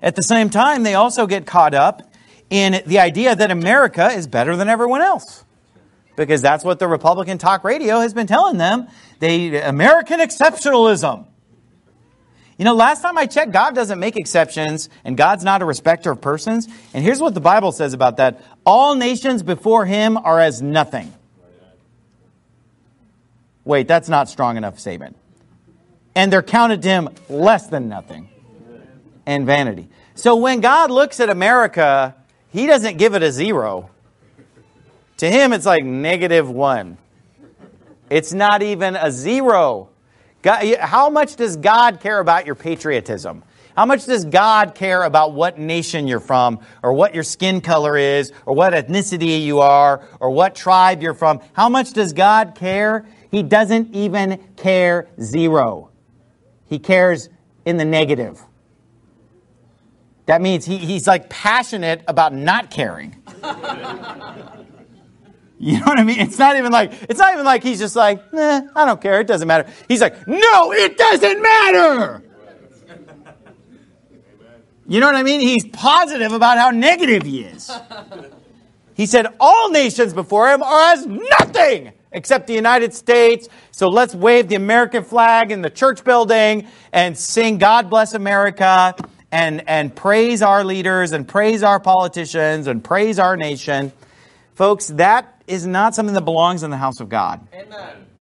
At the same time, they also get caught up in the idea that America is better than everyone else. Because that's what the Republican talk radio has been telling them. American exceptionalism. You know, last time I checked, God doesn't make exceptions, and God's not a respecter of persons. And here's what the Bible says about that. All nations before him are as nothing. Wait, that's not strong enough statement. And they're counted to him less than nothing. And vanity. So when God looks at America, he doesn't give it a 0. To him, it's like -1. It's not even a 0. God, how much does God care about your patriotism? How much does God care about what nation you're from, or what your skin color is, or what ethnicity you are, or what tribe you're from? How much does God care? He doesn't even care 0. He cares in the negative. That means he's like passionate about not caring. You know what I mean? It's not even like he's just like, I don't care, it doesn't matter. He's like, no, it doesn't matter. You know what I mean? He's positive about how negative he is. He said all nations before him are as nothing except the United States. So let's wave the American flag in the church building and sing God Bless America and praise our leaders and praise our politicians and praise our nation. Folks, that is not something that belongs in the house of God. Amen.